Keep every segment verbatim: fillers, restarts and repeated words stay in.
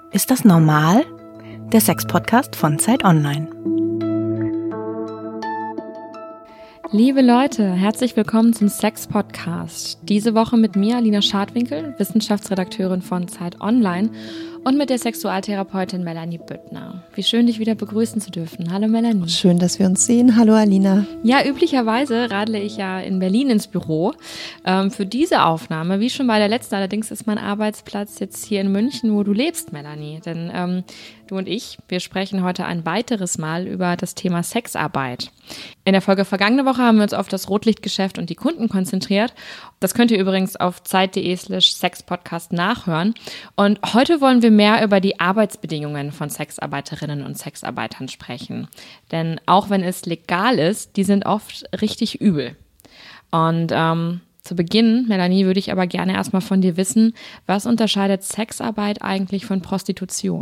Ist das normal? Der Sex-Podcast von Zeit Online. Liebe Leute, herzlich willkommen zum Sex-Podcast. Diese Woche mit mir, Alina Schadwinkel, Wissenschaftsredakteurin von Zeit Online, und mit der Sexualtherapeutin Melanie Büttner. Wie schön, dich wieder begrüßen zu dürfen. Hallo Melanie. Schön, dass wir uns sehen. Hallo Alina. Ja, üblicherweise radle ich ja in Berlin ins Büro. Ähm, für diese Aufnahme, wie schon bei der letzten, allerdings ist mein Arbeitsplatz jetzt hier in München, wo du lebst, Melanie. Denn ähm, du und ich, wir sprechen heute ein weiteres Mal über das Thema Sexarbeit. In der Folge vergangene Woche haben wir uns auf das Rotlichtgeschäft und die Kunden konzentriert. Das könnt ihr übrigens auf zeit.de slash sexpodcast nachhören. Und heute wollen wir mehr über die Arbeitsbedingungen von Sexarbeiterinnen und Sexarbeitern sprechen. Denn auch wenn es legal ist, die sind oft richtig übel. Und ähm, zu Beginn, Melanie, würde ich aber gerne erstmal von dir wissen, was unterscheidet Sexarbeit eigentlich von Prostitution?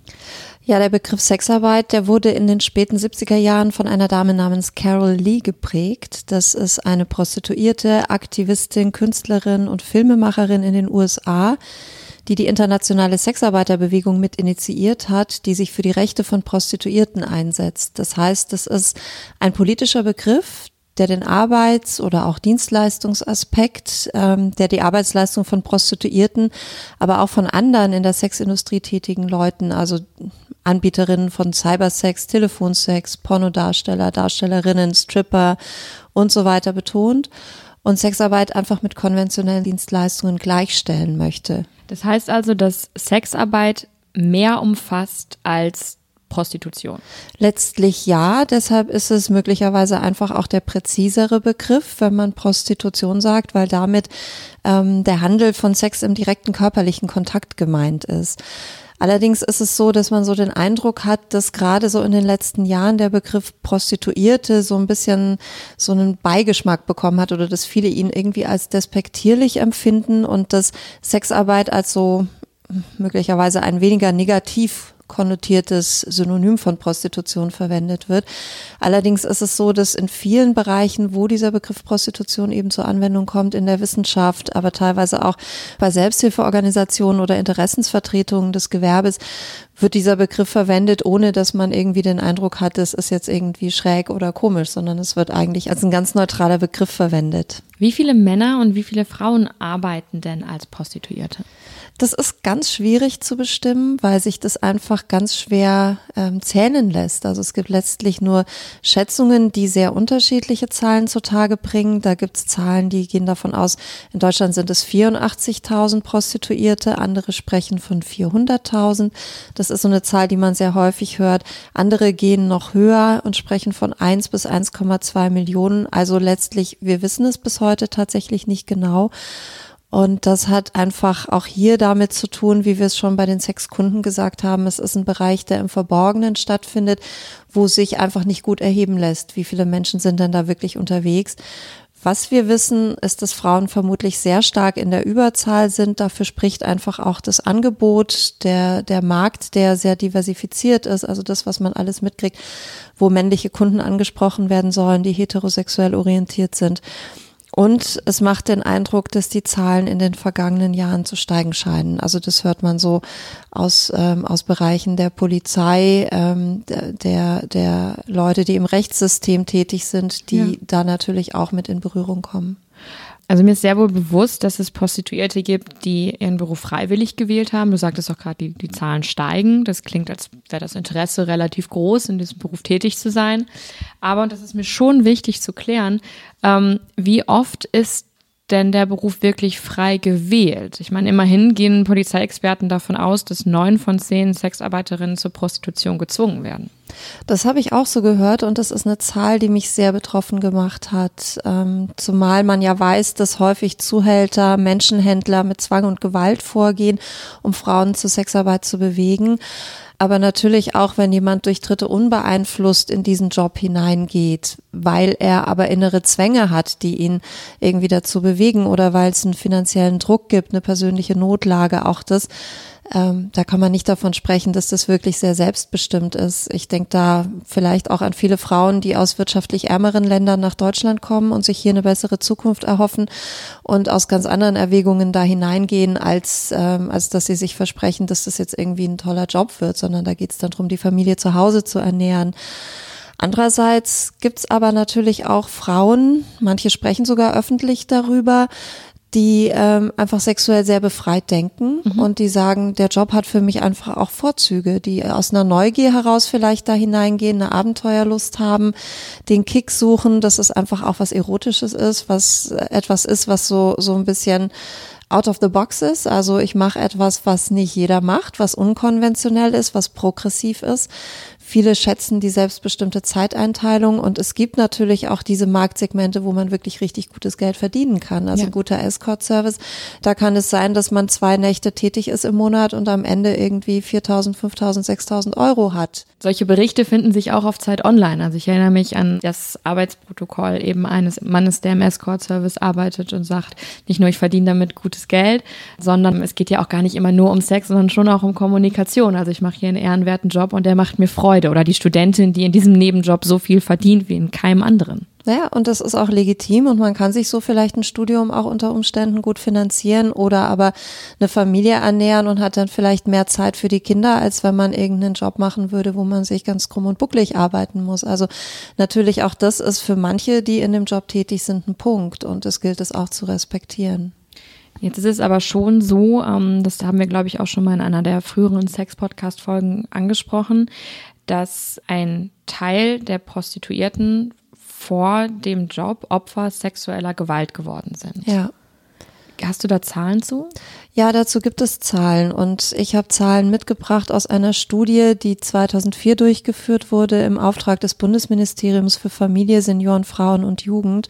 Ja, der Begriff Sexarbeit, der wurde in den späten siebziger Jahren von einer Dame namens Carol Lee geprägt. Das ist eine Prostituierte, Aktivistin, Künstlerin und Filmemacherin in den U S A, die die internationale Sexarbeiterbewegung mit initiiert hat, die sich für die Rechte von Prostituierten einsetzt. Das heißt, das ist ein politischer Begriff, der den Arbeits- oder auch Dienstleistungsaspekt, ähm, der die Arbeitsleistung von Prostituierten, aber auch von anderen in der Sexindustrie tätigen Leuten, also Anbieterinnen von Cybersex, Telefonsex, Pornodarsteller, Darstellerinnen, Stripper und so weiter betont und Sexarbeit einfach mit konventionellen Dienstleistungen gleichstellen möchte. Das heißt also, dass Sexarbeit mehr umfasst als Prostitution. Letztlich ja, deshalb ist es möglicherweise einfach auch der präzisere Begriff, wenn man Prostitution sagt, weil damit ähm, der Handel von Sex im direkten körperlichen Kontakt gemeint ist. Allerdings ist es so, dass man so den Eindruck hat, dass gerade so in den letzten Jahren der Begriff Prostituierte so ein bisschen so einen Beigeschmack bekommen hat oder dass viele ihn irgendwie als despektierlich empfinden und dass Sexarbeit als so möglicherweise ein weniger negativ konnotiertes Synonym von Prostitution verwendet wird. Allerdings ist es so, dass in vielen Bereichen, wo dieser Begriff Prostitution eben zur Anwendung kommt, in der Wissenschaft, aber teilweise auch bei Selbsthilfeorganisationen oder Interessensvertretungen des Gewerbes, wird dieser Begriff verwendet, ohne dass man irgendwie den Eindruck hat, es ist jetzt irgendwie schräg oder komisch, sondern es wird eigentlich als ein ganz neutraler Begriff verwendet. Wie viele Männer und wie viele Frauen arbeiten denn als Prostituierte? Das ist ganz schwierig zu bestimmen, weil sich das einfach ganz schwer ähm, zählen lässt. Also es gibt letztlich nur Schätzungen, die sehr unterschiedliche Zahlen zutage bringen. Da gibt es Zahlen, die gehen davon aus, in Deutschland sind es vierundachtzigtausend Prostituierte, andere sprechen von vierhunderttausend. Das ist so eine Zahl, die man sehr häufig hört. Andere gehen noch höher und sprechen von eins bis eins Komma zwei Millionen. Also letztlich, wir wissen es bis heute tatsächlich nicht genau. Und das hat einfach auch hier damit zu tun, wie wir es schon bei den Sexkunden gesagt haben, es ist ein Bereich, der im Verborgenen stattfindet, wo sich einfach nicht gut erheben lässt. Wie viele Menschen sind denn da wirklich unterwegs? Was wir wissen, ist, dass Frauen vermutlich sehr stark in der Überzahl sind. Dafür spricht einfach auch das Angebot, der, der Markt, der sehr diversifiziert ist. Also das, was man alles mitkriegt, wo männliche Kunden angesprochen werden sollen, die heterosexuell orientiert sind. Und es macht den Eindruck, dass die Zahlen in den vergangenen Jahren zu steigen scheinen. Also das hört man so aus ähm, aus Bereichen der Polizei, ähm, der der Leute, die im Rechtssystem tätig sind, die ja. da natürlich auch mit in Berührung kommen. Also mir ist sehr wohl bewusst, dass es Prostituierte gibt, die ihren Beruf freiwillig gewählt haben. Du sagtest auch gerade, die, die Zahlen steigen. Das klingt, als wäre das Interesse relativ groß, in diesem Beruf tätig zu sein. Aber, und das ist mir schon wichtig zu klären, ähm, wie oft ist denn der Beruf wirklich frei gewählt? Ich meine, immerhin gehen Polizeiexperten davon aus, dass neun von zehn Sexarbeiterinnen zur Prostitution gezwungen werden. Das habe ich auch so gehört und das ist eine Zahl, die mich sehr betroffen gemacht hat, ähm, zumal man ja weiß, dass häufig Zuhälter, Menschenhändler mit Zwang und Gewalt vorgehen, um Frauen zur Sexarbeit zu bewegen. Aber natürlich auch, wenn jemand durch Dritte unbeeinflusst in diesen Job hineingeht, weil er aber innere Zwänge hat, die ihn irgendwie dazu bewegen oder weil es einen finanziellen Druck gibt, eine persönliche Notlage, auch das Ähm, da kann man nicht davon sprechen, dass das wirklich sehr selbstbestimmt ist. Ich denke da vielleicht auch an viele Frauen, die aus wirtschaftlich ärmeren Ländern nach Deutschland kommen und sich hier eine bessere Zukunft erhoffen und aus ganz anderen Erwägungen da hineingehen, als, ähm, als dass sie sich versprechen, dass das jetzt irgendwie ein toller Job wird, sondern da geht es dann darum, die Familie zu Hause zu ernähren. Andererseits gibt's aber natürlich auch Frauen, manche sprechen sogar öffentlich darüber, die ähm, einfach sexuell sehr befreit denken mhm. und die sagen, der Job hat für mich einfach auch Vorzüge, die aus einer Neugier heraus vielleicht da hineingehen, eine Abenteuerlust haben, den Kick suchen, dass es einfach auch was Erotisches ist, was etwas ist, was so so ein bisschen out of the box ist. Also ich mache etwas, was nicht jeder macht, was unkonventionell ist, was progressiv ist. Viele schätzen die selbstbestimmte Zeiteinteilung und es gibt natürlich auch diese Marktsegmente, wo man wirklich richtig gutes Geld verdienen kann. Also ja. guter Escort-Service. Da kann es sein, dass man zwei Nächte tätig ist im Monat und am Ende irgendwie viertausend, fünftausend, sechstausend Euro hat. Solche Berichte finden sich auch auf Zeit Online. Also ich erinnere mich an das Arbeitsprotokoll eben eines Mannes, der im Escort-Service arbeitet und sagt, nicht nur ich verdiene damit gutes Geld, sondern es geht ja auch gar nicht immer nur um Sex, sondern schon auch um Kommunikation. Also ich mache hier einen ehrenwerten Job und der macht mir Freude. Oder die Studentin, die in diesem Nebenjob so viel verdient wie in keinem anderen. Ja, und das ist auch legitim und man kann sich so vielleicht ein Studium auch unter Umständen gut finanzieren oder aber eine Familie ernähren und hat dann vielleicht mehr Zeit für die Kinder, als wenn man irgendeinen Job machen würde, wo man sich ganz krumm und bucklig arbeiten muss. Also natürlich auch das ist für manche, die in dem Job tätig sind, ein Punkt und das gilt es auch zu respektieren. Jetzt ist es aber schon so, das haben wir, glaube ich, auch schon mal in einer der früheren Sex-Podcast-Folgen angesprochen, dass ein Teil der Prostituierten vor dem Job Opfer sexueller Gewalt geworden sind. Ja. Hast du da Zahlen zu? Ja, dazu gibt es Zahlen und ich habe Zahlen mitgebracht aus einer Studie, die zweitausendvier durchgeführt wurde im Auftrag des Bundesministeriums für Familie, Senioren, Frauen und Jugend.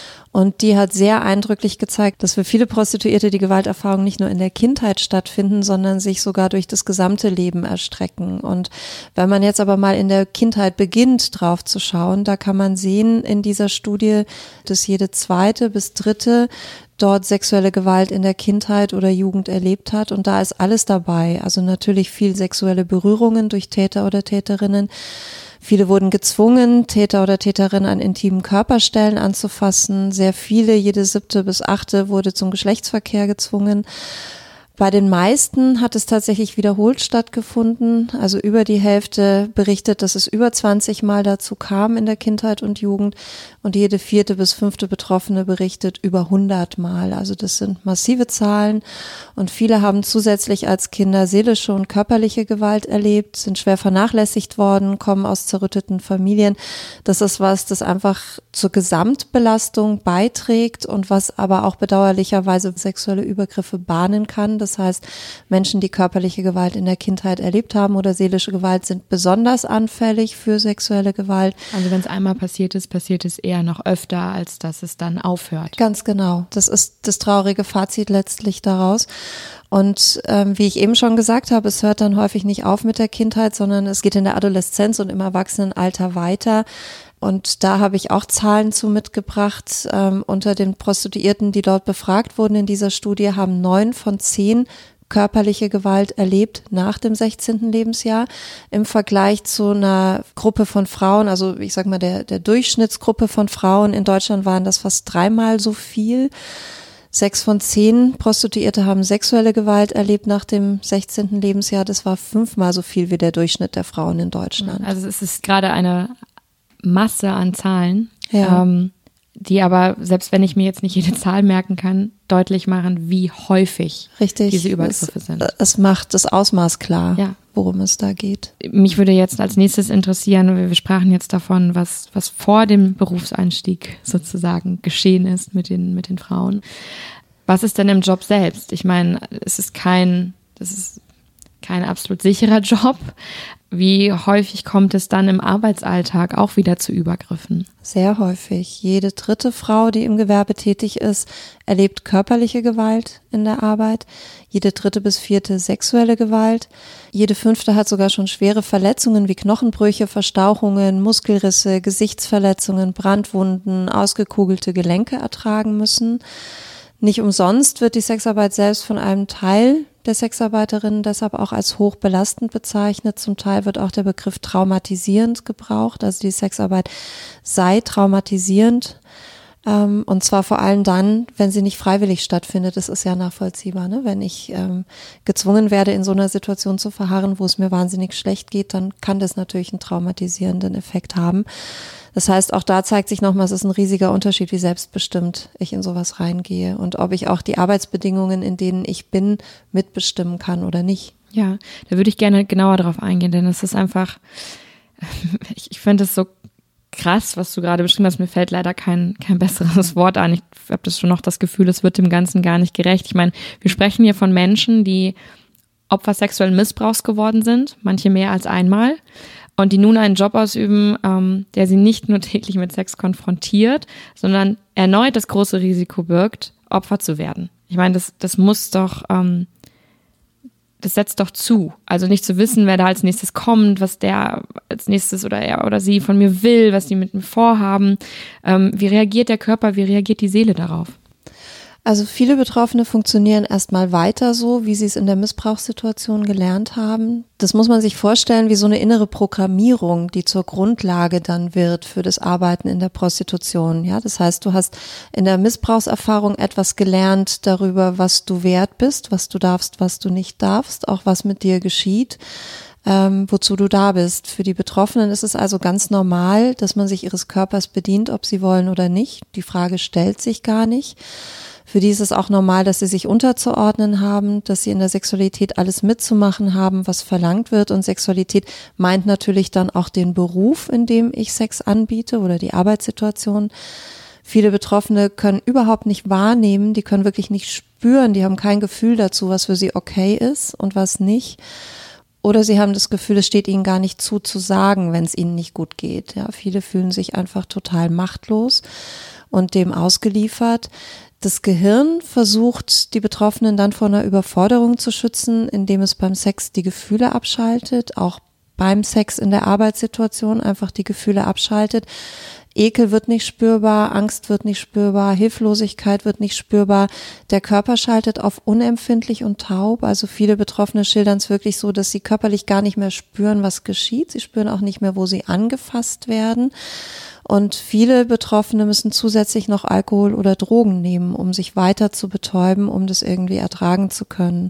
Und die hat sehr eindrücklich gezeigt, dass für viele Prostituierte die Gewalterfahrungen nicht nur in der Kindheit stattfinden, sondern sich sogar durch das gesamte Leben erstrecken. Und wenn man jetzt aber mal in der Kindheit beginnt, drauf zu schauen, da kann man sehen in dieser Studie, dass jede zweite bis dritte dort sexuelle Gewalt in der Kindheit oder Jugend erlebt hat. Und da ist alles dabei. Also natürlich viel sexuelle Berührungen durch Täter oder Täterinnen. Viele wurden gezwungen, Täter oder Täterinnen an intimen Körperstellen anzufassen. Sehr viele, jede siebte bis achte, wurde zum Geschlechtsverkehr gezwungen. Bei den meisten hat es tatsächlich wiederholt stattgefunden. Also über die Hälfte berichtet, dass es über zwanzig Mal dazu kam in der Kindheit und Jugend. Und jede vierte bis fünfte Betroffene berichtet über hundert Mal. Also das sind massive Zahlen. Und viele haben zusätzlich als Kinder seelische und körperliche Gewalt erlebt, sind schwer vernachlässigt worden, kommen aus zerrütteten Familien. Das ist was, das einfach zur Gesamtbelastung beiträgt und was aber auch bedauerlicherweise sexuelle Übergriffe bahnen kann. Das heißt, Menschen, die körperliche Gewalt in der Kindheit erlebt haben oder seelische Gewalt, sind besonders anfällig für sexuelle Gewalt. Also wenn es einmal passiert ist, passiert es eher noch öfter, als dass es dann aufhört. Ganz genau. Das ist das traurige Fazit letztlich daraus. Und ähm, wie ich eben schon gesagt habe, es hört dann häufig nicht auf mit der Kindheit, sondern es geht in der Adoleszenz und im Erwachsenenalter weiter. Und da habe ich auch Zahlen zu mitgebracht. Ähm, unter den Prostituierten, die dort befragt wurden in dieser Studie, haben neun von zehn körperliche Gewalt erlebt nach dem sechzehnten Lebensjahr. Im Vergleich zu einer Gruppe von Frauen, also ich sag mal der, der Durchschnittsgruppe von Frauen in Deutschland waren das fast dreimal so viel. Sechs von zehn Prostituierte haben sexuelle Gewalt erlebt nach dem sechzehnten Lebensjahr. Das war fünfmal so viel wie der Durchschnitt der Frauen in Deutschland. Also es ist gerade eine Masse an Zahlen, ja. ähm, die aber, selbst wenn ich mir jetzt nicht jede Zahl merken kann, deutlich machen, wie häufig Richtig. diese Übergriffe es, sind. Es macht das Ausmaß klar, ja. worum es da geht. Mich würde jetzt als nächstes interessieren, wir sprachen jetzt davon, was, was vor dem Berufseinstieg sozusagen geschehen ist mit den, mit den Frauen. Was ist denn im Job selbst? Ich meine, es ist kein, das ist kein absolut sicherer Job. Wie häufig kommt es dann im Arbeitsalltag auch wieder zu Übergriffen? Sehr häufig. Jede dritte Frau, die im Gewerbe tätig ist, erlebt körperliche Gewalt in der Arbeit. Jede dritte bis vierte sexuelle Gewalt. Jede fünfte hat sogar schon schwere Verletzungen wie Knochenbrüche, Verstauchungen, Muskelrisse, Gesichtsverletzungen, Brandwunden, ausgekugelte Gelenke ertragen müssen. Nicht umsonst wird die Sexarbeit selbst von einem Teil der Sexarbeiterinnen deshalb auch als hochbelastend bezeichnet. Zum Teil wird auch der Begriff traumatisierend gebraucht, also die Sexarbeit sei traumatisierend. Ähm, und zwar vor allem dann, wenn sie nicht freiwillig stattfindet. Das ist ja nachvollziehbar, ne? Wenn ich ähm, gezwungen werde, in so einer Situation zu verharren, wo es mir wahnsinnig schlecht geht, dann kann das natürlich einen traumatisierenden Effekt haben. Das heißt, auch da zeigt sich nochmal, es ist ein riesiger Unterschied, wie selbstbestimmt ich in sowas reingehe und ob ich auch die Arbeitsbedingungen, in denen ich bin, mitbestimmen kann oder nicht. Ja, da würde ich gerne genauer drauf eingehen, denn es ist einfach, ich, ich finde es so krass, was du gerade beschrieben hast. Mir fällt leider kein, kein besseres Wort an. Ich habe das schon noch das Gefühl, es wird dem Ganzen gar nicht gerecht. Ich meine, wir sprechen hier von Menschen, die Opfer sexuellen Missbrauchs geworden sind, manche mehr als einmal, und die nun einen Job ausüben, ähm, der sie nicht nur täglich mit Sex konfrontiert, sondern erneut das große Risiko birgt, Opfer zu werden. Ich meine, das, das muss doch, ähm, das setzt doch zu. Also nicht zu wissen, wer da als nächstes kommt, was der als nächstes oder er oder sie von mir will, was die mit mir vorhaben. Ähm, wie reagiert der Körper, wie reagiert die Seele darauf? Also viele Betroffene funktionieren erstmal weiter so, wie sie es in der Missbrauchssituation gelernt haben. Das muss man sich vorstellen wie so eine innere Programmierung, die zur Grundlage dann wird für das Arbeiten in der Prostitution. Ja, das heißt, du hast in der Missbrauchserfahrung etwas gelernt darüber, was du wert bist, was du darfst, was du nicht darfst, auch was mit dir geschieht. Ähm, wozu du da bist. Für die Betroffenen ist es also ganz normal, dass man sich ihres Körpers bedient, ob sie wollen oder nicht. Die Frage stellt sich gar nicht. Für die ist es auch normal, dass sie sich unterzuordnen haben, dass sie in der Sexualität alles mitzumachen haben, was verlangt wird. Und Sexualität meint natürlich dann auch den Beruf, in dem ich Sex anbiete oder die Arbeitssituation. Viele Betroffene können überhaupt nicht wahrnehmen, die können wirklich nicht spüren, die haben kein Gefühl dazu, was für sie okay ist und was nicht. Oder sie haben das Gefühl, es steht ihnen gar nicht zu, zu sagen, wenn es ihnen nicht gut geht. Ja, viele fühlen sich einfach total machtlos und dem ausgeliefert. Das Gehirn versucht, die Betroffenen dann vor einer Überforderung zu schützen, indem es beim Sex die Gefühle abschaltet, auch beim Sex in der Arbeitssituation einfach die Gefühle abschaltet. Ekel wird nicht spürbar, Angst wird nicht spürbar, Hilflosigkeit wird nicht spürbar. Der Körper schaltet auf unempfindlich und taub. Also viele Betroffene schildern es wirklich so, dass sie körperlich gar nicht mehr spüren, was geschieht. Sie spüren auch nicht mehr, wo sie angefasst werden. Und viele Betroffene müssen zusätzlich noch Alkohol oder Drogen nehmen, um sich weiter zu betäuben, um das irgendwie ertragen zu können.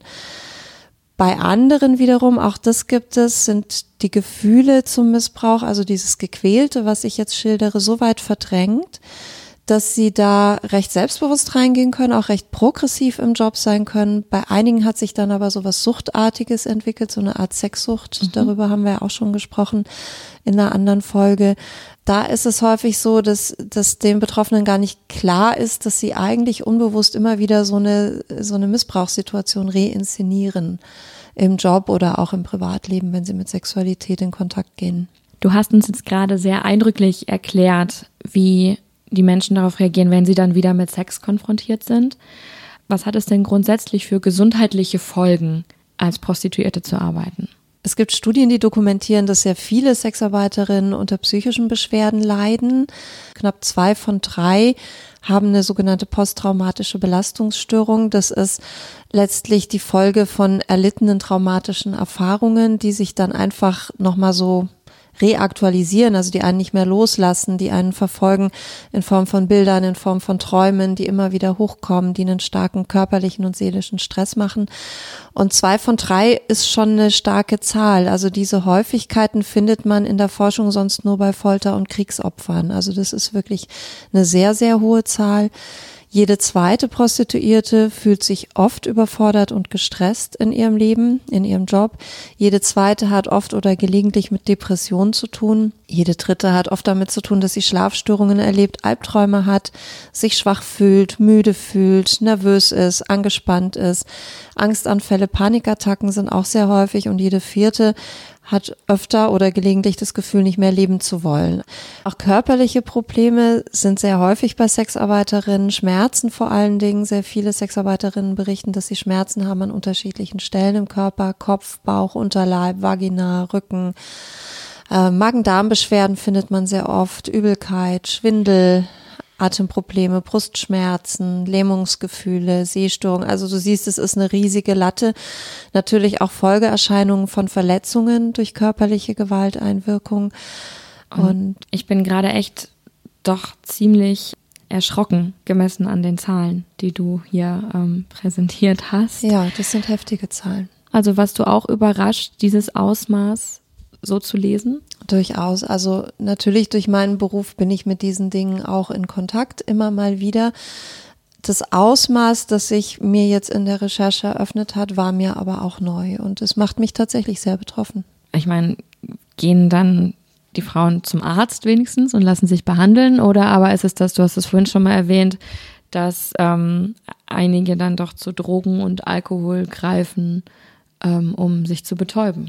Bei anderen wiederum, auch das gibt es, sind die Gefühle zum Missbrauch, also dieses Gequälte, was ich jetzt schildere, so weit verdrängt, dass sie da recht selbstbewusst reingehen können, auch recht progressiv im Job sein können. Bei einigen hat sich dann aber so was Suchtartiges entwickelt, so eine Art Sexsucht. Mhm. Darüber haben wir ja auch schon gesprochen in einer anderen Folge. Da ist es häufig so, dass, dass den Betroffenen gar nicht klar ist, dass sie eigentlich unbewusst immer wieder so eine, so eine Missbrauchssituation reinszenieren im Job oder auch im Privatleben, wenn sie mit Sexualität in Kontakt gehen. Du hast uns jetzt gerade sehr eindrücklich erklärt, wie die Menschen darauf reagieren, wenn sie dann wieder mit Sex konfrontiert sind. Was hat es denn grundsätzlich für gesundheitliche Folgen, als Prostituierte zu arbeiten? Es gibt Studien, die dokumentieren, dass sehr viele Sexarbeiterinnen unter psychischen Beschwerden leiden. Knapp zwei von drei haben eine sogenannte posttraumatische Belastungsstörung. Das ist letztlich die Folge von erlittenen traumatischen Erfahrungen, die sich dann einfach nochmal so reaktualisieren, also die einen nicht mehr loslassen, die einen verfolgen in Form von Bildern, in Form von Träumen, die immer wieder hochkommen, die einen starken körperlichen und seelischen Stress machen. Und zwei von drei ist schon eine starke Zahl. Also diese Häufigkeiten findet man in der Forschung sonst nur bei Folter- und Kriegsopfern. Also das ist wirklich eine sehr, sehr hohe Zahl. Jede zweite Prostituierte fühlt sich oft überfordert und gestresst in ihrem Leben, in ihrem Job. Jede zweite hat oft oder gelegentlich mit Depressionen zu tun. Jede dritte hat oft damit zu tun, dass sie Schlafstörungen erlebt, Albträume hat, sich schwach fühlt, müde fühlt, nervös ist, angespannt ist. Angstanfälle, Panikattacken sind auch sehr häufig und jede vierte hat öfter oder gelegentlich das Gefühl, nicht mehr leben zu wollen. Auch körperliche Probleme sind sehr häufig bei Sexarbeiterinnen, Schmerzen vor allen Dingen. Sehr viele Sexarbeiterinnen berichten, dass sie Schmerzen haben an unterschiedlichen Stellen im Körper, Kopf, Bauch, Unterleib, Vagina, Rücken. Äh, Magen-Darm-Beschwerden findet man sehr oft, Übelkeit, Schwindel, Atemprobleme, Brustschmerzen, Lähmungsgefühle, Sehstörungen. Also du siehst, es ist eine riesige Latte. Natürlich auch Folgeerscheinungen von Verletzungen durch körperliche Gewalteinwirkung. Und, und ich bin gerade echt doch ziemlich erschrocken, gemessen an den Zahlen, die du hier ähm, präsentiert hast. Ja, das sind heftige Zahlen. Also warst du auch überrascht, dieses Ausmaß so zu lesen? Durchaus. Also natürlich durch meinen Beruf bin ich mit diesen Dingen auch in Kontakt, immer mal wieder. Das Ausmaß, das sich mir jetzt in der Recherche eröffnet hat, war mir aber auch neu und es macht mich tatsächlich sehr betroffen. Ich meine, gehen dann die Frauen zum Arzt wenigstens und lassen sich behandeln oder aber ist es das, du hast es vorhin schon mal erwähnt, dass ähm, einige dann doch zu Drogen und Alkohol greifen, ähm, um sich zu betäuben?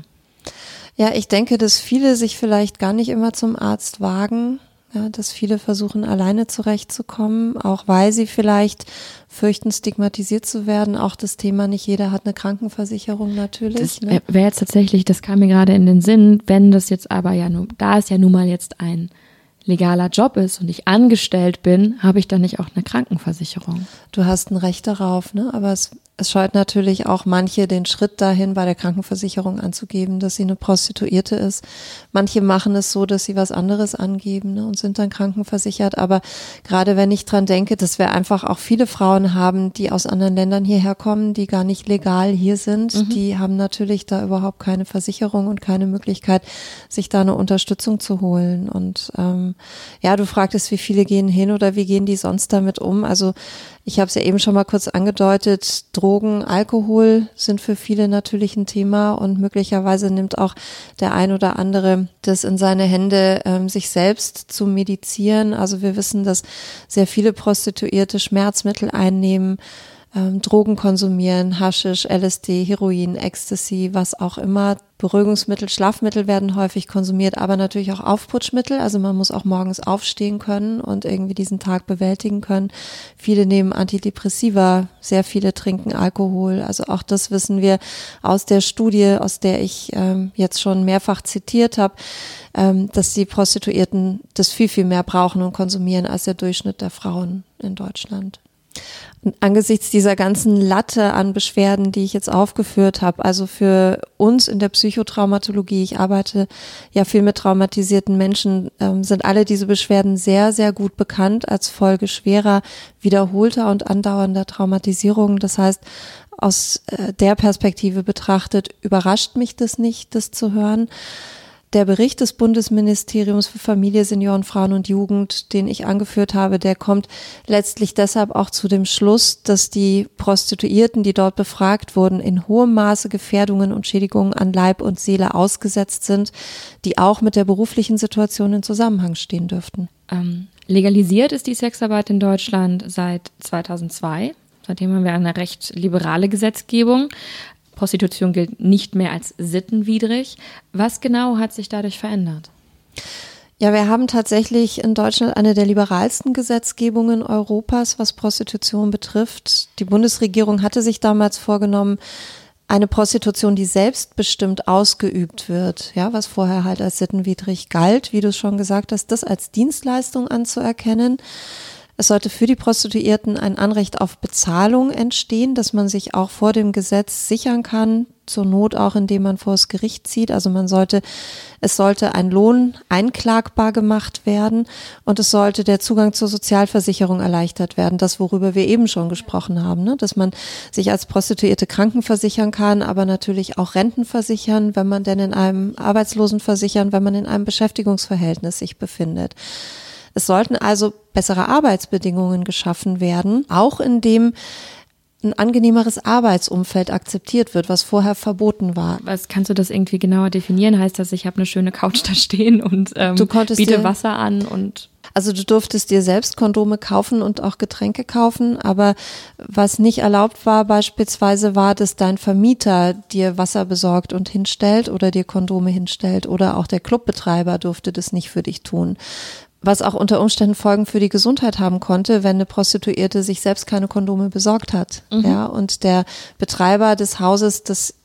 Ja, ich denke, dass viele sich vielleicht gar nicht immer zum Arzt wagen, ja, dass viele versuchen, alleine zurechtzukommen, auch weil sie vielleicht fürchten, stigmatisiert zu werden. Auch das Thema, nicht jeder hat eine Krankenversicherung natürlich. Das ne? wäre jetzt tatsächlich, das kam mir gerade in den Sinn, wenn das jetzt aber ja nur, da es ja nun mal jetzt ein legaler Job ist und ich angestellt bin, habe ich dann nicht auch eine Krankenversicherung? Du hast ein Recht darauf, ne? Aber es, es scheut natürlich auch manche den Schritt dahin, bei der Krankenversicherung anzugeben, dass sie eine Prostituierte ist. Manche machen es so, dass sie was anderes angeben, ne? Und sind dann krankenversichert. Aber gerade wenn ich dran denke, dass wir einfach auch viele Frauen haben, die aus anderen Ländern hierher kommen, die gar nicht legal hier sind, mhm. die haben natürlich da überhaupt keine Versicherung und keine Möglichkeit, sich da eine Unterstützung zu holen. Und ähm, ja, du fragtest, wie viele gehen hin oder wie gehen die sonst damit um? Also ich habe es ja eben schon mal kurz angedeutet, Drogen, Alkohol sind für viele natürlich ein Thema und möglicherweise nimmt auch der ein oder andere das in seine Hände, ähm, sich selbst zu medizieren. Also wir wissen, dass sehr viele Prostituierte Schmerzmittel einnehmen, ähm, Drogen konsumieren, Haschisch, L S D, Heroin, Ecstasy, was auch immer. Beruhigungsmittel, Schlafmittel werden häufig konsumiert, aber natürlich auch Aufputschmittel. Also man muss auch morgens aufstehen können und irgendwie diesen Tag bewältigen können. Viele nehmen Antidepressiva, sehr viele trinken Alkohol. Also auch das wissen wir aus der Studie, aus der ich ähm, jetzt schon mehrfach zitiert habe, ähm, dass die Prostituierten das viel, viel mehr brauchen und konsumieren als der Durchschnitt der Frauen in Deutschland. Und angesichts dieser ganzen Latte an Beschwerden, die ich jetzt aufgeführt habe, also für uns in der Psychotraumatologie, ich arbeite ja viel mit traumatisierten Menschen, ähm, sind alle diese Beschwerden sehr, sehr gut bekannt als Folge schwerer, wiederholter und andauernder Traumatisierungen. Das heißt, aus äh, der Perspektive betrachtet, überrascht mich das nicht, das zu hören. Der Bericht des Bundesministeriums für Familie, Senioren, Frauen und Jugend, den ich angeführt habe, der kommt letztlich deshalb auch zu dem Schluss, dass die Prostituierten, die dort befragt wurden, in hohem Maße Gefährdungen und Schädigungen an Leib und Seele ausgesetzt sind, die auch mit der beruflichen Situation in Zusammenhang stehen dürften. Ähm, legalisiert ist die Sexarbeit in Deutschland seit zweitausendzwei. Seitdem haben wir eine recht liberale Gesetzgebung. Prostitution gilt nicht mehr als sittenwidrig. Was genau hat sich dadurch verändert? Ja, wir haben tatsächlich in Deutschland eine der liberalsten Gesetzgebungen Europas, was Prostitution betrifft. Die Bundesregierung hatte sich damals vorgenommen, eine Prostitution, die selbstbestimmt ausgeübt wird, ja, was vorher halt als sittenwidrig galt, wie du es schon gesagt hast, das als Dienstleistung anzuerkennen. Es sollte für die Prostituierten ein Anrecht auf Bezahlung entstehen, dass man sich auch vor dem Gesetz sichern kann, zur Not auch, indem man vor das Gericht zieht. Also man sollte, es sollte ein Lohn einklagbar gemacht werden und es sollte der Zugang zur Sozialversicherung erleichtert werden. Das, worüber wir eben schon gesprochen haben, ne? Dass man sich als Prostituierte krankenversichern kann, aber natürlich auch Renten versichern, wenn man denn in einem Arbeitslosenversichern, wenn man in einem Beschäftigungsverhältnis sich befindet. Es sollten also bessere Arbeitsbedingungen geschaffen werden, auch indem ein angenehmeres Arbeitsumfeld akzeptiert wird, was vorher verboten war. Was, kannst du das irgendwie genauer definieren? Heißt das, ich habe eine schöne Couch da stehen und ähm, biete dir, Wasser an und also du durftest dir selbst Kondome kaufen und auch Getränke kaufen, aber was nicht erlaubt war beispielsweise war, dass dein Vermieter dir Wasser besorgt und hinstellt oder dir Kondome hinstellt oder auch der Clubbetreiber durfte das nicht für dich tun. Was auch unter Umständen Folgen für die Gesundheit haben konnte, wenn eine Prostituierte sich selbst keine Kondome besorgt hat. Mhm. Ja, und der Betreiber des Hauses das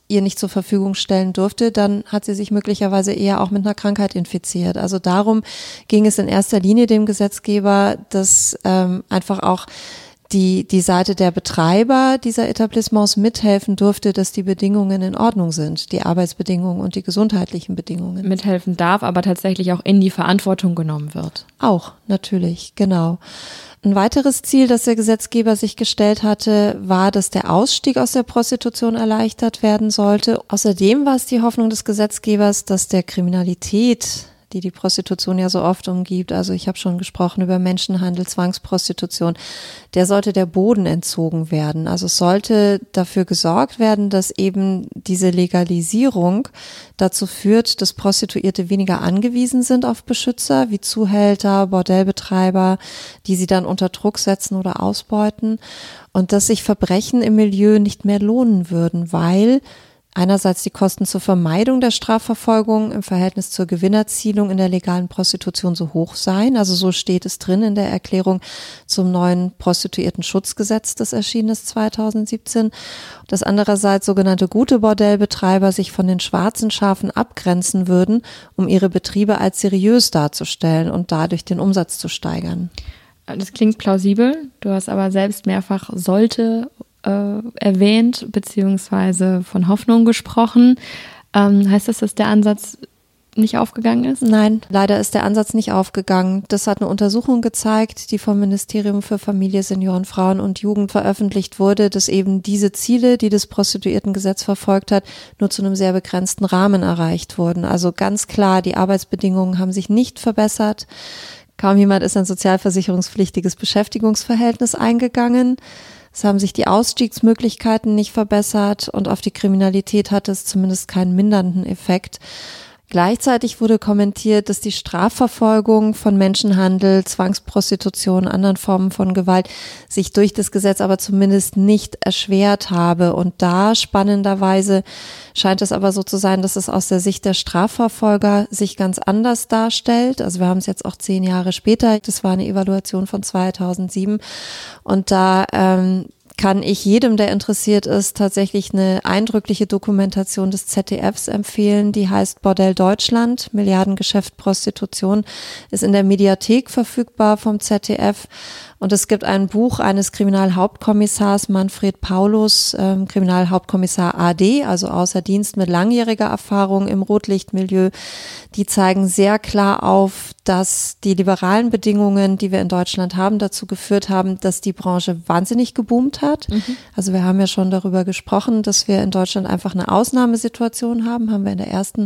ihr nicht zur Verfügung stellen durfte, dann hat sie sich möglicherweise eher auch mit einer Krankheit infiziert. Also darum ging es in erster Linie dem Gesetzgeber, dass ähm, einfach auch die die Seite der Betreiber dieser Etablissements mithelfen durfte, dass die Bedingungen in Ordnung sind, die Arbeitsbedingungen und die gesundheitlichen Bedingungen. Mithelfen darf, aber tatsächlich auch in die Verantwortung genommen wird. Auch, natürlich, genau. Ein weiteres Ziel, das der Gesetzgeber sich gestellt hatte, war, dass der Ausstieg aus der Prostitution erleichtert werden sollte. Außerdem war es die Hoffnung des Gesetzgebers, dass der Kriminalität, die die Prostitution ja so oft umgibt, also ich habe schon gesprochen über Menschenhandel, Zwangsprostitution, der sollte der Boden entzogen werden. Also es sollte dafür gesorgt werden, dass eben diese Legalisierung dazu führt, dass Prostituierte weniger angewiesen sind auf Beschützer wie Zuhälter, Bordellbetreiber, die sie dann unter Druck setzen oder ausbeuten, und dass sich Verbrechen im Milieu nicht mehr lohnen würden, weil einerseits die Kosten zur Vermeidung der Strafverfolgung im Verhältnis zur Gewinnerzielung in der legalen Prostitution so hoch seien. Also so steht es drin in der Erklärung zum neuen Prostituiertenschutzgesetz, das erschienen ist zweitausendsiebzehn. Dass andererseits sogenannte gute Bordellbetreiber sich von den schwarzen Schafen abgrenzen würden, um ihre Betriebe als seriös darzustellen und dadurch den Umsatz zu steigern. Das klingt plausibel. Du hast aber selbst mehrfach sollte Äh, erwähnt, beziehungsweise von Hoffnung gesprochen. Ähm, heißt das, dass der Ansatz nicht aufgegangen ist? Nein, leider ist der Ansatz nicht aufgegangen. Das hat eine Untersuchung gezeigt, die vom Ministerium für Familie, Senioren, Frauen und Jugend veröffentlicht wurde, dass eben diese Ziele, die das Prostituiertengesetz verfolgt hat, nur zu einem sehr begrenzten Rahmen erreicht wurden. Also ganz klar, die Arbeitsbedingungen haben sich nicht verbessert. Kaum jemand ist ein sozialversicherungspflichtiges Beschäftigungsverhältnis eingegangen. Es haben sich die Ausstiegsmöglichkeiten nicht verbessert und auf die Kriminalität hatte es zumindest keinen mindernden Effekt. Gleichzeitig wurde kommentiert, dass die Strafverfolgung von Menschenhandel, Zwangsprostitution, anderen Formen von Gewalt sich durch das Gesetz aber zumindest nicht erschwert habe. Und da spannenderweise scheint es aber so zu sein, dass es aus der Sicht der Strafverfolger sich ganz anders darstellt. Also wir haben es jetzt auch zehn Jahre später. Das war eine Evaluation von zweitausendsieben. Und da ähm, kann ich jedem, der interessiert ist, tatsächlich eine eindrückliche Dokumentation des Z D Fs empfehlen, die heißt Bordell Deutschland, Milliardengeschäft Prostitution, ist in der Mediathek verfügbar vom Z D F. Und es gibt ein Buch eines Kriminalhauptkommissars Manfred Paulus, ähm, Kriminalhauptkommissar A D, also außer Dienst mit langjähriger Erfahrung im Rotlichtmilieu. Die zeigen sehr klar auf, dass die liberalen Bedingungen, die wir in Deutschland haben, dazu geführt haben, dass die Branche wahnsinnig geboomt hat. Mhm. Also wir haben ja schon darüber gesprochen, dass wir in Deutschland einfach eine Ausnahmesituation haben, haben wir in der ersten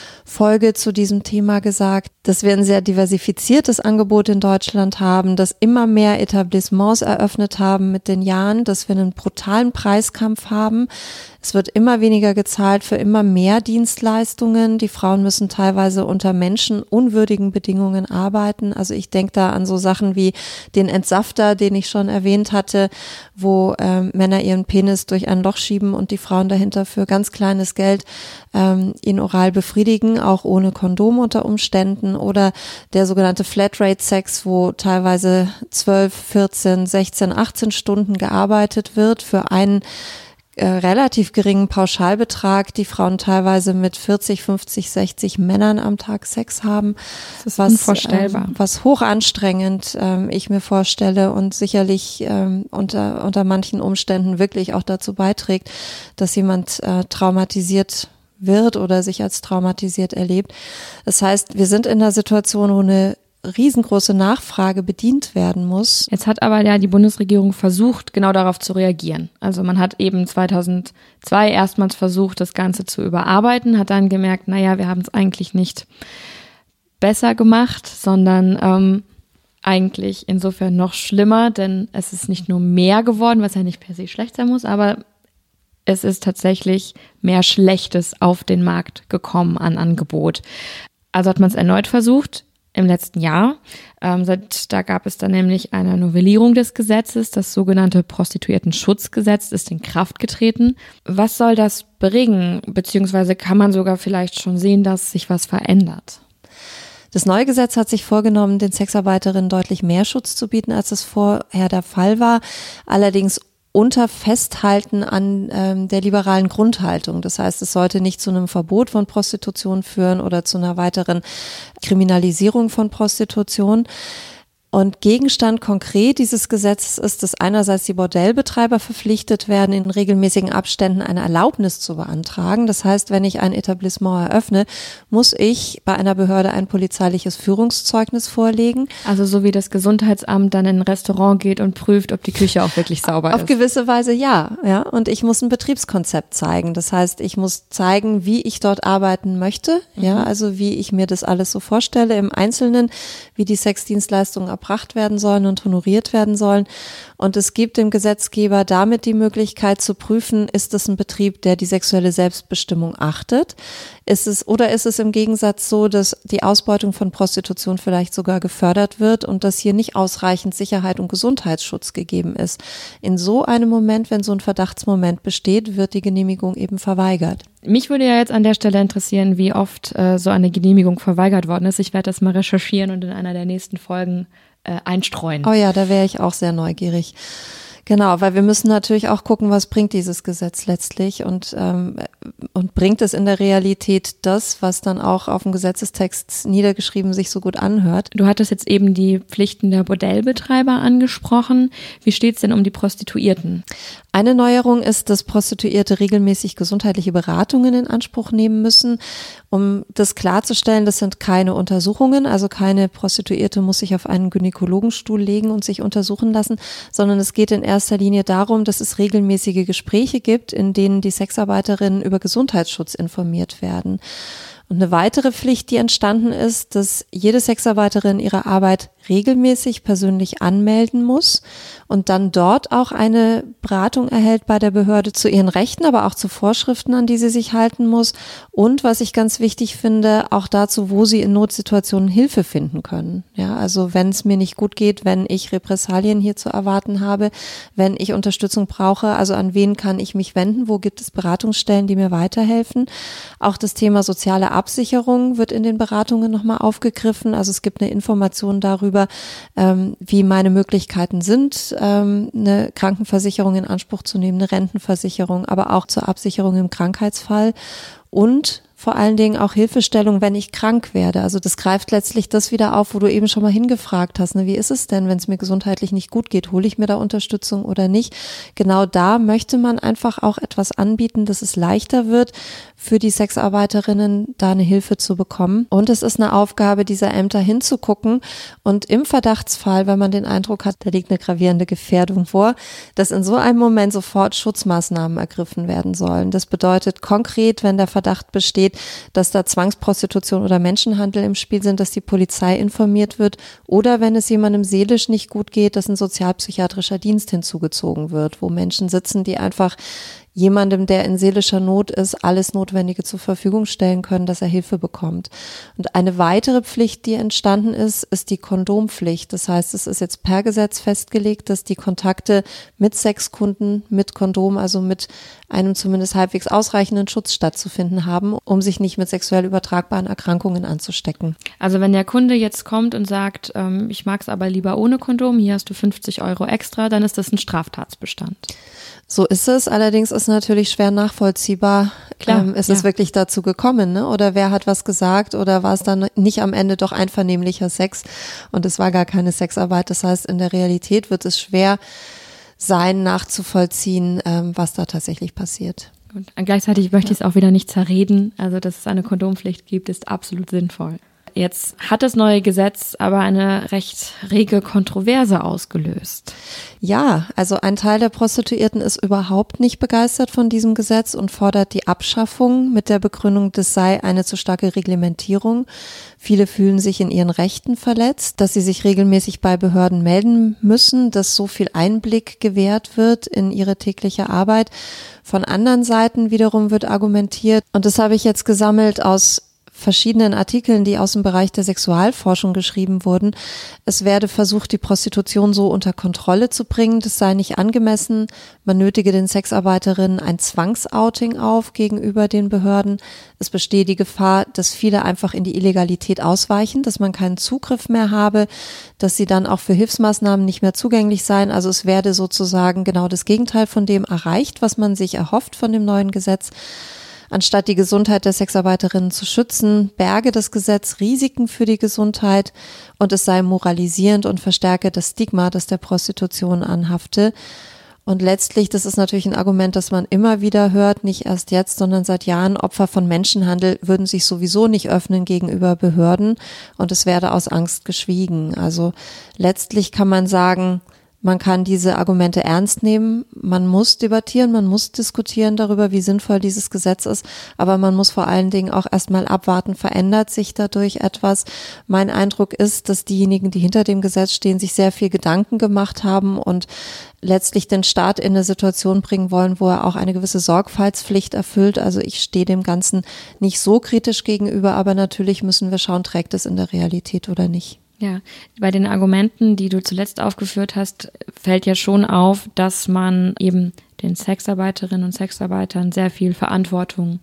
Folge zu diesem Thema gesagt, dass wir ein sehr diversifiziertes Angebot in Deutschland haben, dass immer mehr Etablissements eröffnet haben mit den Jahren, dass wir einen brutalen Preiskampf haben. Es wird immer weniger gezahlt für immer mehr Dienstleistungen. Die Frauen müssen teilweise unter menschenunwürdigen Bedingungen arbeiten. Also ich denke da an so Sachen wie den Entsafter, den ich schon erwähnt hatte, wo ähm, Männer ihren Penis durch ein Loch schieben und die Frauen dahinter für ganz kleines Geld ähm, ihn oral befriedigen, auch ohne Kondom unter Umständen, oder der sogenannte Flatrate-Sex, wo teilweise zwölf, vierzehn, sechzehn, achtzehn Stunden gearbeitet wird für einen äh, relativ geringen Pauschalbetrag, die Frauen teilweise mit vierzig, fünfzig, sechzig Männern am Tag Sex haben. Das ist was, unvorstellbar. Ähm, was hoch anstrengend ähm, ich mir vorstelle und sicherlich ähm, unter, unter manchen Umständen wirklich auch dazu beiträgt, dass jemand äh, traumatisiert wird oder sich als traumatisiert erlebt. Das heißt, wir sind in einer Situation, wo eine riesengroße Nachfrage bedient werden muss. Jetzt hat aber ja die Bundesregierung versucht, genau darauf zu reagieren. Also man hat eben zweitausendzwei erstmals versucht, das Ganze zu überarbeiten, hat dann gemerkt, naja, wir haben es eigentlich nicht besser gemacht, sondern ähm, eigentlich insofern noch schlimmer, denn es ist nicht nur mehr geworden, was ja nicht per se schlecht sein muss, aber es ist tatsächlich mehr Schlechtes auf den Markt gekommen an Angebot. Also hat man es erneut versucht im letzten Jahr. Ähm, seit, da gab es dann nämlich eine Novellierung des Gesetzes. Das sogenannte Prostituiertenschutzgesetz ist in Kraft getreten. Was soll das bringen? Beziehungsweise kann man sogar vielleicht schon sehen, dass sich was verändert? Das neue Gesetz hat sich vorgenommen, den Sexarbeiterinnen deutlich mehr Schutz zu bieten, als es vorher der Fall war. Allerdings unter Festhalten an ähm, der liberalen Grundhaltung. Das heißt, es sollte nicht zu einem Verbot von Prostitution führen oder zu einer weiteren Kriminalisierung von Prostitution. Und Gegenstand konkret dieses Gesetzes ist, dass einerseits die Bordellbetreiber verpflichtet werden, in regelmäßigen Abständen eine Erlaubnis zu beantragen. Das heißt, wenn ich ein Etablissement eröffne, muss ich bei einer Behörde ein polizeiliches Führungszeugnis vorlegen. Also so wie das Gesundheitsamt dann in ein Restaurant geht und prüft, ob die Küche auch wirklich sauber Auf ist. Auf gewisse Weise ja, ja. Und ich muss ein Betriebskonzept zeigen. Das heißt, ich muss zeigen, wie ich dort arbeiten möchte, mhm. ja, also wie ich mir das alles so vorstelle im Einzelnen, wie die Sexdienstleistungen erbracht werden sollen und honoriert werden sollen. Und es gibt dem Gesetzgeber damit die Möglichkeit zu prüfen, ist es ein Betrieb, der die sexuelle Selbstbestimmung achtet? Ist es, oder ist es im Gegensatz so, dass die Ausbeutung von Prostitution vielleicht sogar gefördert wird und dass hier nicht ausreichend Sicherheit und Gesundheitsschutz gegeben ist? In so einem Moment, wenn so ein Verdachtsmoment besteht, wird die Genehmigung eben verweigert. Mich würde ja jetzt an der Stelle interessieren, wie oft äh, so eine Genehmigung verweigert worden ist. Ich werde das mal recherchieren und in einer der nächsten Folgen äh, einstreuen. Oh ja, da wäre ich auch sehr neugierig. Genau, weil wir müssen natürlich auch gucken, was bringt dieses Gesetz letztlich und ähm, und bringt es in der Realität das, was dann auch auf dem Gesetzestext niedergeschrieben sich so gut anhört. Du hattest jetzt eben die Pflichten der Bordellbetreiber angesprochen. Wie steht es denn um die Prostituierten? Eine Neuerung ist, dass Prostituierte regelmäßig gesundheitliche Beratungen in Anspruch nehmen müssen. Um das klarzustellen, das sind keine Untersuchungen, also keine Prostituierte muss sich auf einen Gynäkologenstuhl legen und sich untersuchen lassen, sondern es geht in erster Linie darum, dass es regelmäßige Gespräche gibt, in denen die Sexarbeiterinnen über Gesundheitsschutz informiert werden. Und eine weitere Pflicht, die entstanden ist, dass jede Sexarbeiterin ihre Arbeit regelmäßig persönlich anmelden muss und dann dort auch eine Beratung erhält bei der Behörde zu ihren Rechten, aber auch zu Vorschriften, an die sie sich halten muss und, was ich ganz wichtig finde, auch dazu, wo sie in Notsituationen Hilfe finden können. Ja, also wenn es mir nicht gut geht, wenn ich Repressalien hier zu erwarten habe, wenn ich Unterstützung brauche, also an wen kann ich mich wenden, wo gibt es Beratungsstellen, die mir weiterhelfen. Auch das Thema soziale Absicherung wird in den Beratungen nochmal aufgegriffen, also es gibt eine Information darüber, ähm, wie meine Möglichkeiten sind, ähm, eine Krankenversicherung in Anspruch zu nehmen, eine Rentenversicherung, aber auch zur Absicherung im Krankheitsfall und vor allen Dingen auch Hilfestellung, wenn ich krank werde. Also das greift letztlich das wieder auf, wo du eben schon mal hingefragt hast. Ne? Wie ist es denn, wenn es mir gesundheitlich nicht gut geht? Hole ich mir da Unterstützung oder nicht? Genau da möchte man einfach auch etwas anbieten, dass es leichter wird, für die Sexarbeiterinnen da eine Hilfe zu bekommen. Und es ist eine Aufgabe dieser Ämter hinzugucken und im Verdachtsfall, wenn man den Eindruck hat, da liegt eine gravierende Gefährdung vor, dass in so einem Moment sofort Schutzmaßnahmen ergriffen werden sollen. Das bedeutet konkret, wenn der Verdacht besteht, dass da Zwangsprostitution oder Menschenhandel im Spiel sind, dass die Polizei informiert wird oder wenn es jemandem seelisch nicht gut geht, dass ein sozialpsychiatrischer Dienst hinzugezogen wird, wo Menschen sitzen, die einfach jemandem, der in seelischer Not ist, alles Notwendige zur Verfügung stellen können, dass er Hilfe bekommt. Und eine weitere Pflicht, die entstanden ist, ist die Kondompflicht. Das heißt, es ist jetzt per Gesetz festgelegt, dass die Kontakte mit Sexkunden, mit Kondom, also mit einem zumindest halbwegs ausreichenden Schutz stattzufinden haben, um sich nicht mit sexuell übertragbaren Erkrankungen anzustecken. Also wenn der Kunde jetzt kommt und sagt, ähm, ich mag es aber lieber ohne Kondom, hier hast du fünfzig Euro extra, dann ist das ein Straftatsbestand. So ist es, allerdings ist natürlich schwer nachvollziehbar, Klar, ähm, ist ja. es wirklich dazu gekommen, ne? Oder wer hat was gesagt oder war es dann nicht am Ende doch einvernehmlicher Sex und es war gar keine Sexarbeit. Das heißt, in der Realität wird es schwer sein, nachzuvollziehen, ähm, was da tatsächlich passiert. Und gleichzeitig möchte ich es auch wieder nicht zerreden, also dass es eine Kondompflicht gibt, ist absolut sinnvoll. Jetzt hat das neue Gesetz aber eine recht rege Kontroverse ausgelöst. Ja, also ein Teil der Prostituierten ist überhaupt nicht begeistert von diesem Gesetz und fordert die Abschaffung mit der Begründung, das sei eine zu starke Reglementierung. Viele fühlen sich in ihren Rechten verletzt, dass sie sich regelmäßig bei Behörden melden müssen, dass so viel Einblick gewährt wird in ihre tägliche Arbeit. Von anderen Seiten wiederum wird argumentiert, und das habe ich jetzt gesammelt aus verschiedenen Artikeln, die aus dem Bereich der Sexualforschung geschrieben wurden, es werde versucht, die Prostitution so unter Kontrolle zu bringen, das sei nicht angemessen, man nötige den Sexarbeiterinnen ein Zwangsouting auf gegenüber den Behörden. Es bestehe die Gefahr, dass viele einfach in die Illegalität ausweichen, dass man keinen Zugriff mehr habe, dass sie dann auch für Hilfsmaßnahmen nicht mehr zugänglich seien. Also es werde sozusagen genau das Gegenteil von dem erreicht, was man sich erhofft von dem neuen Gesetz. Anstatt die Gesundheit der Sexarbeiterinnen zu schützen, berge das Gesetz Risiken für die Gesundheit und es sei moralisierend und verstärke das Stigma, das der Prostitution anhafte. Und letztlich, das ist natürlich ein Argument, das man immer wieder hört, nicht erst jetzt, sondern seit Jahren, Opfer von Menschenhandel würden sich sowieso nicht öffnen gegenüber Behörden und es werde aus Angst geschwiegen. Also letztlich kann man sagen, man kann diese Argumente ernst nehmen, man muss debattieren, man muss diskutieren darüber, wie sinnvoll dieses Gesetz ist, aber man muss vor allen Dingen auch erstmal abwarten, verändert sich dadurch etwas. Mein Eindruck ist, dass diejenigen, die hinter dem Gesetz stehen, sich sehr viel Gedanken gemacht haben und letztlich den Staat in eine Situation bringen wollen, wo er auch eine gewisse Sorgfaltspflicht erfüllt. Also ich stehe dem Ganzen nicht so kritisch gegenüber, aber natürlich müssen wir schauen, trägt es in der Realität oder nicht. Ja, bei den Argumenten, die du zuletzt aufgeführt hast, fällt ja schon auf, dass man eben den Sexarbeiterinnen und Sexarbeitern sehr viel Verantwortung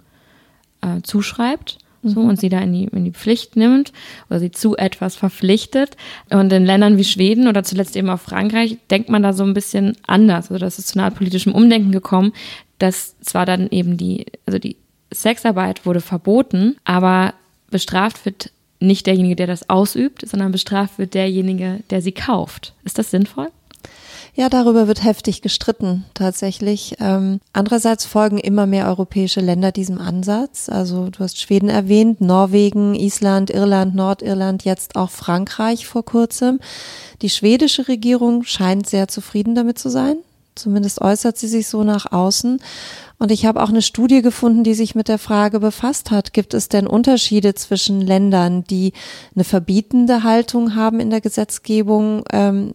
äh, zuschreibt. So, und sie da in die, in die Pflicht nimmt oder sie zu etwas verpflichtet. Und in Ländern wie Schweden oder zuletzt eben auch Frankreich denkt man da so ein bisschen anders. Also das ist zu einer Art politischem Umdenken gekommen, dass zwar dann eben die, also die Sexarbeit wurde verboten, aber bestraft wird nicht derjenige, der das ausübt, sondern bestraft wird derjenige, der sie kauft. Ist das sinnvoll? Ja, darüber wird heftig gestritten tatsächlich. Ähm, andererseits folgen immer mehr europäische Länder diesem Ansatz. Also du hast Schweden erwähnt, Norwegen, Island, Irland, Nordirland, jetzt auch Frankreich vor kurzem. Die schwedische Regierung scheint sehr zufrieden damit zu sein. Zumindest äußert sie sich so nach außen. Und ich habe auch eine Studie gefunden, die sich mit der Frage befasst hat, gibt es denn Unterschiede zwischen Ländern, die eine verbietende Haltung haben in der Gesetzgebung ähm,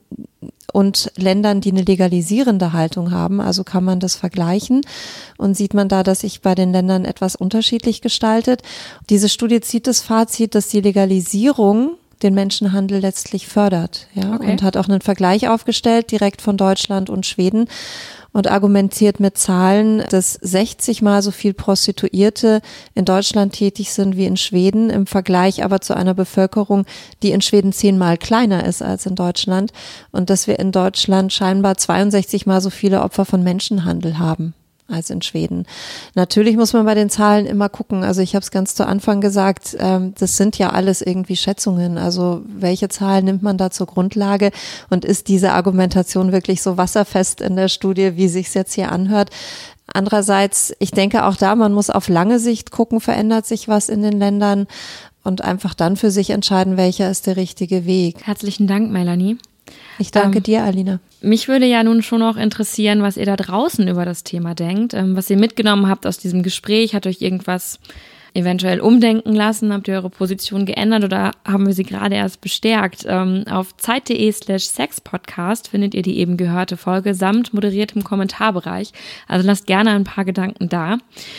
und Ländern, die eine legalisierende Haltung haben? Also kann man das vergleichen und sieht man da, dass sich bei den Ländern etwas unterschiedlich gestaltet. Diese Studie zieht das Fazit, dass die Legalisierung den Menschenhandel letztlich fördert, ja, okay. Und hat auch einen Vergleich aufgestellt, direkt von Deutschland und Schweden und argumentiert mit Zahlen, dass sechzig Mal so viel Prostituierte in Deutschland tätig sind wie in Schweden, im Vergleich aber zu einer Bevölkerung, die in Schweden zehnmal kleiner ist als in Deutschland und dass wir in Deutschland scheinbar zweiundsechzig Mal so viele Opfer von Menschenhandel haben als in Schweden. Natürlich muss man bei den Zahlen immer gucken. Also ich habe es ganz zu Anfang gesagt, ähm, das sind ja alles irgendwie Schätzungen. Also welche Zahlen nimmt man da zur Grundlage und ist diese Argumentation wirklich so wasserfest in der Studie, wie sich's jetzt hier anhört? Andererseits, ich denke auch da, man muss auf lange Sicht gucken, verändert sich was in den Ländern und einfach dann für sich entscheiden, welcher ist der richtige Weg. Herzlichen Dank, Melanie. Ich danke ähm, dir, Alina. Mich würde ja nun schon auch interessieren, was ihr da draußen über das Thema denkt, ähm, was ihr mitgenommen habt aus diesem Gespräch. Hat euch irgendwas eventuell umdenken lassen? Habt ihr eure Position geändert oder haben wir sie gerade erst bestärkt? Ähm, auf zeit.de slash sexpodcast findet ihr die eben gehörte Folge samt moderiertem Kommentarbereich. Also lasst gerne ein paar Gedanken da.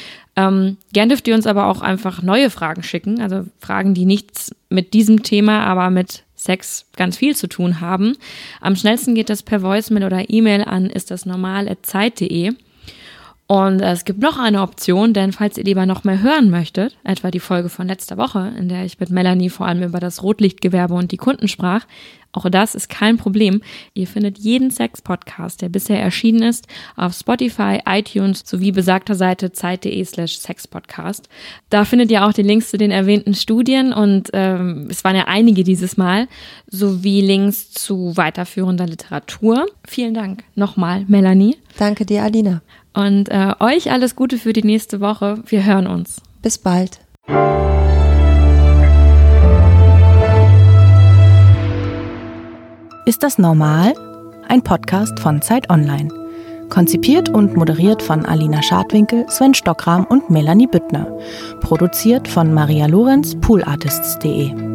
Ähm, gern dürft ihr uns aber auch einfach neue Fragen schicken, also Fragen, die nichts mit diesem Thema, aber mit Sex ganz viel zu tun haben. Am schnellsten geht das per Voicemail oder E-Mail an istdasnormal at zeit punkt de. Und es gibt noch eine Option, denn falls ihr lieber noch mehr hören möchtet, etwa die Folge von letzter Woche, in der ich mit Melanie vor allem über das Rotlichtgewerbe und die Kunden sprach, auch das ist kein Problem. Ihr findet jeden Sex-Podcast, der bisher erschienen ist, auf Spotify, iTunes sowie besagter Seite zeit.de slash sexpodcast. Da findet ihr auch die Links zu den erwähnten Studien und ähm, es waren ja einige dieses Mal, sowie Links zu weiterführender Literatur. Vielen Dank nochmal, Melanie. Danke dir, Alina. Und äh, euch alles Gute für die nächste Woche. Wir hören uns. Bis bald. Ist das normal? Ein Podcast von Zeit Online. Konzipiert und moderiert von Alina Schadwinkel, Sven Stockram und Melanie Büttner. Produziert von Maria Lorenz, poolartists punkt de.